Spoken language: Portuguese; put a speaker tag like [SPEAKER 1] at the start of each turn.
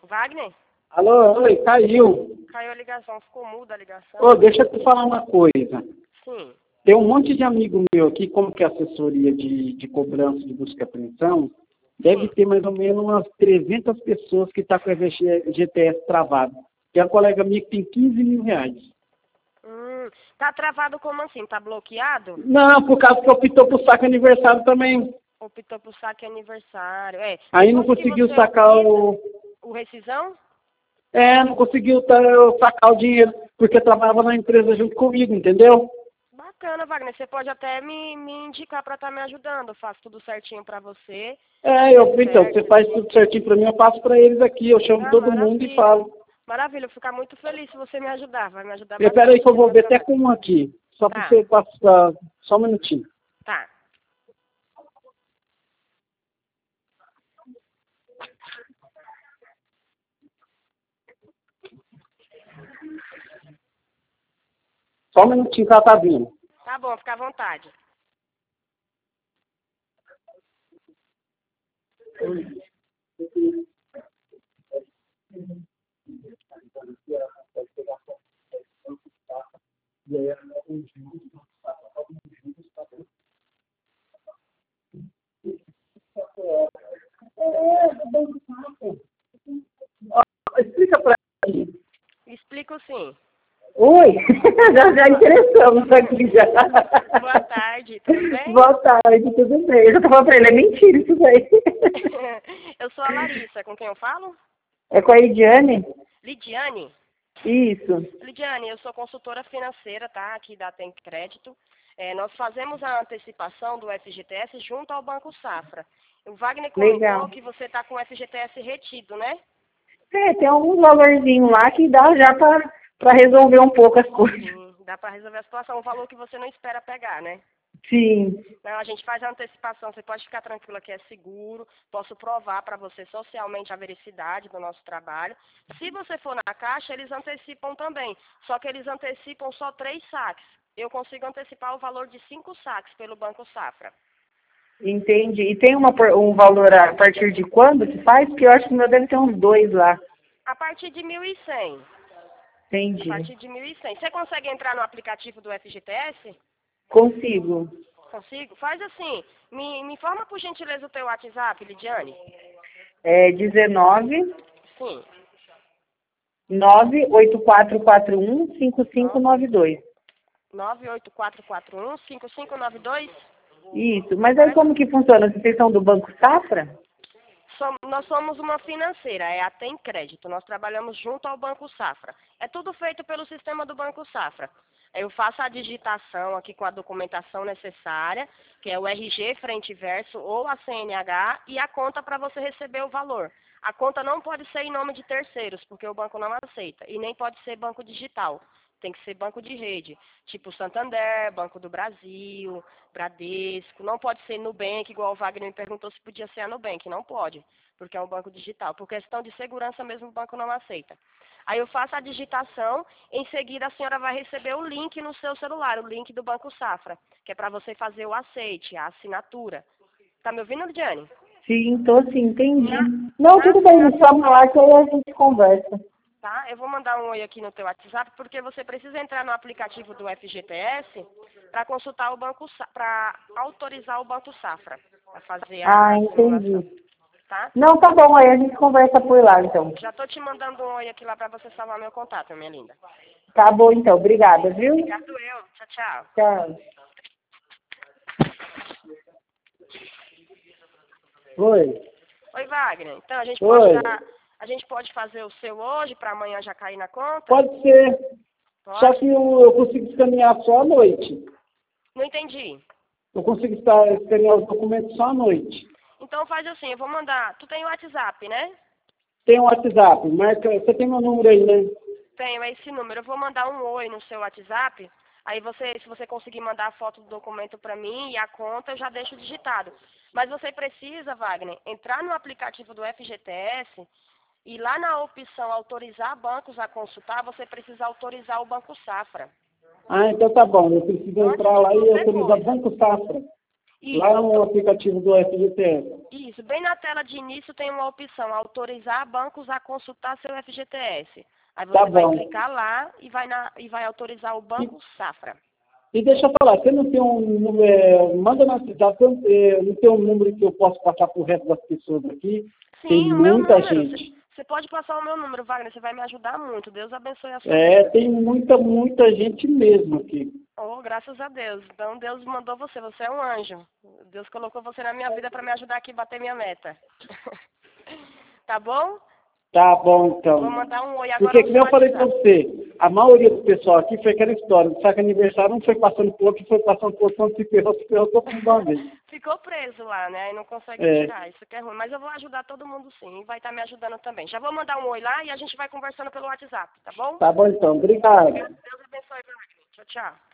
[SPEAKER 1] Wagner?
[SPEAKER 2] Alô, oi, caiu.
[SPEAKER 1] Caiu a ligação, ficou muda a ligação.
[SPEAKER 2] Ô, deixa eu te falar uma coisa.
[SPEAKER 1] Sim.
[SPEAKER 2] Tem um monte de amigo meu aqui, como que é assessoria de cobrança de busca e apreensão, deve ter mais ou menos umas 300 pessoas que estão com a GTS travado. Tem uma colega minha que tem 15 mil reais.
[SPEAKER 1] Tá travado como assim? Tá bloqueado?
[SPEAKER 2] Não, por causa que optou por saque aniversário também.
[SPEAKER 1] Optou por saque aniversário,
[SPEAKER 2] Aí não conseguiu sacar
[SPEAKER 1] o rescisão?
[SPEAKER 2] não conseguiu sacar o dinheiro, porque trabalhava na empresa junto comigo, entendeu?
[SPEAKER 1] Bacana, Wagner. Você pode até me indicar para estar me ajudando. Eu faço tudo certinho para você.
[SPEAKER 2] Então, você faz tudo certinho para mim, eu passo para eles aqui, eu chamo todo mundo e falo.
[SPEAKER 1] Maravilha, eu vou ficar muito feliz se você me ajudar. Vai me ajudar
[SPEAKER 2] bastante. Espera aí que eu vou ver até com um aqui, só para você passar, só um minutinho.
[SPEAKER 1] Tá.
[SPEAKER 2] Só um minutinho que ela tá vindo.
[SPEAKER 1] Tá bom, fica à vontade.
[SPEAKER 2] Explica para mim.
[SPEAKER 1] Explico sim.
[SPEAKER 2] Oi, já interessamos aqui já.
[SPEAKER 1] Boa tarde, tudo bem?
[SPEAKER 2] Boa tarde, tudo bem. Eu já estava para ele, é mentira isso daí.
[SPEAKER 1] Eu sou a Larissa, com quem eu falo?
[SPEAKER 2] É com a Lidiane?
[SPEAKER 1] Lidiane?
[SPEAKER 2] Isso.
[SPEAKER 1] Lidiane, eu sou consultora financeira, tá? Aqui da Tem Crédito. Nós fazemos a antecipação do FGTS junto ao Banco Safra. O Wagner comentou que você está com o FGTS retido, né?
[SPEAKER 2] Tem alguns valorzinhos lá que dá já para resolver um pouco as coisas.
[SPEAKER 1] Sim, dá para resolver a situação. Um valor que você não espera pegar, né?
[SPEAKER 2] Sim.
[SPEAKER 1] Não, a gente faz a antecipação, você pode ficar tranquila que é seguro, posso provar para você socialmente a veracidade do nosso trabalho. Se você for na Caixa, eles antecipam também, só que eles antecipam só 3 saques. Eu consigo antecipar o valor de 5 saques pelo Banco Safra.
[SPEAKER 2] Entendi. E tem um valor a partir de quando que faz? Porque eu acho que o meu deve ter uns 2 lá.
[SPEAKER 1] A partir de 1.100.
[SPEAKER 2] Entendi.
[SPEAKER 1] A partir de 1.100. Você consegue entrar no aplicativo do FGTS?
[SPEAKER 2] Consigo.
[SPEAKER 1] Consigo? Faz assim, me informa por gentileza o teu WhatsApp, Lidiane.
[SPEAKER 2] É 19
[SPEAKER 1] Sim.
[SPEAKER 2] 98441-5592.
[SPEAKER 1] 98441-5592?
[SPEAKER 2] Isso. Mas aí como que funciona? Vocês são do Banco Safra?
[SPEAKER 1] Nós somos uma financeira, é a Tem Crédito. Nós trabalhamos junto ao Banco Safra. É tudo feito pelo sistema do Banco Safra. Eu faço a digitação aqui com a documentação necessária, que é o RG frente e verso ou a CNH e a conta para você receber o valor. A conta não pode ser em nome de terceiros, porque o banco não aceita, e nem pode ser banco digital. Tem que ser banco de rede, tipo Santander, Banco do Brasil, Bradesco. Não pode ser Nubank, igual o Wagner me perguntou se podia ser a Nubank. Não pode, porque é um banco digital. Por questão de segurança mesmo, o banco não aceita. Aí eu faço a digitação, em seguida a senhora vai receber o link no seu celular, o link do Banco Safra, que é para você fazer o aceite, a assinatura. Tá me ouvindo, Lidiane?
[SPEAKER 2] Sim, tô sim, entendi. Não, tudo bem, me chama lá que aí a gente conversa.
[SPEAKER 1] Tá? Eu vou mandar um oi aqui no teu WhatsApp, porque você precisa entrar no aplicativo do FGTS para consultar o Banco para autorizar o Banco Safra a fazer a
[SPEAKER 2] entendi.
[SPEAKER 1] Tá?
[SPEAKER 2] Não, tá bom, aí a gente conversa por lá, então.
[SPEAKER 1] Já tô te mandando um oi aqui lá para você salvar meu contato, minha linda.
[SPEAKER 2] Tá bom, então. Obrigada, viu?
[SPEAKER 1] Obrigado eu. Tchau, tchau.
[SPEAKER 2] Tchau. Oi.
[SPEAKER 1] Oi, Wagner. Então, a gente pode fazer o seu hoje para amanhã já cair na conta?
[SPEAKER 2] Pode ser.
[SPEAKER 1] Pode?
[SPEAKER 2] Só que eu consigo escanear só à noite.
[SPEAKER 1] Não entendi.
[SPEAKER 2] Eu consigo escanear os documentos só à noite.
[SPEAKER 1] Então faz assim, eu vou mandar. Tu tem o WhatsApp, né?
[SPEAKER 2] Tem o WhatsApp. Marca, você tem meu número aí, né?
[SPEAKER 1] Tenho, é esse número. Eu vou mandar um oi no seu WhatsApp. Aí se você conseguir mandar a foto do documento para mim e a conta, eu já deixo digitado. Mas você precisa, Wagner, entrar no aplicativo do FGTS e lá na opção autorizar bancos a consultar, você precisa autorizar o Banco Safra.
[SPEAKER 2] Então tá bom. Eu preciso entrar lá e autorizar o Banco Safra. Lá
[SPEAKER 1] Isso.
[SPEAKER 2] no aplicativo do FGTS.
[SPEAKER 1] Isso, bem na tela de início tem uma opção, autorizar bancos a consultar seu FGTS. Aí
[SPEAKER 2] Tá
[SPEAKER 1] você vai
[SPEAKER 2] bom.
[SPEAKER 1] clicar lá e vai autorizar o Banco Safra.
[SPEAKER 2] E deixa eu falar, você não tem um, manda na cidade, não tem um número que eu posso passar pro resto das pessoas aqui? Tem
[SPEAKER 1] Sim, o meu
[SPEAKER 2] muita
[SPEAKER 1] número.
[SPEAKER 2] gente.
[SPEAKER 1] Você pode passar o meu número, Wagner, você vai me ajudar muito. Deus abençoe a sua
[SPEAKER 2] É,
[SPEAKER 1] vida.
[SPEAKER 2] tem muita gente mesmo aqui.
[SPEAKER 1] Oh, graças a Deus. Então Deus mandou você é um anjo. Deus colocou você na minha vida para me ajudar aqui a bater minha meta. Tá bom?
[SPEAKER 2] Tá bom,
[SPEAKER 1] Vou
[SPEAKER 2] então.
[SPEAKER 1] mandar um oi agora
[SPEAKER 2] Porque,
[SPEAKER 1] no
[SPEAKER 2] como
[SPEAKER 1] seu
[SPEAKER 2] eu falei pra
[SPEAKER 1] WhatsApp.
[SPEAKER 2] você, a maioria do pessoal aqui foi aquela história, sabe que aniversário, um foi passando por outro, foi passando por outro, se ferrou todo mundo de uma vez.
[SPEAKER 1] Ficou preso lá, né? E não consegue
[SPEAKER 2] É,
[SPEAKER 1] tirar. Isso que é ruim. Mas eu vou ajudar todo mundo sim. E vai estar me ajudando também. Já vou mandar um oi lá e a gente vai conversando pelo WhatsApp, tá bom?
[SPEAKER 2] tá bom então, obrigado.
[SPEAKER 1] Deus abençoe, Wagner. Tchau, tchau.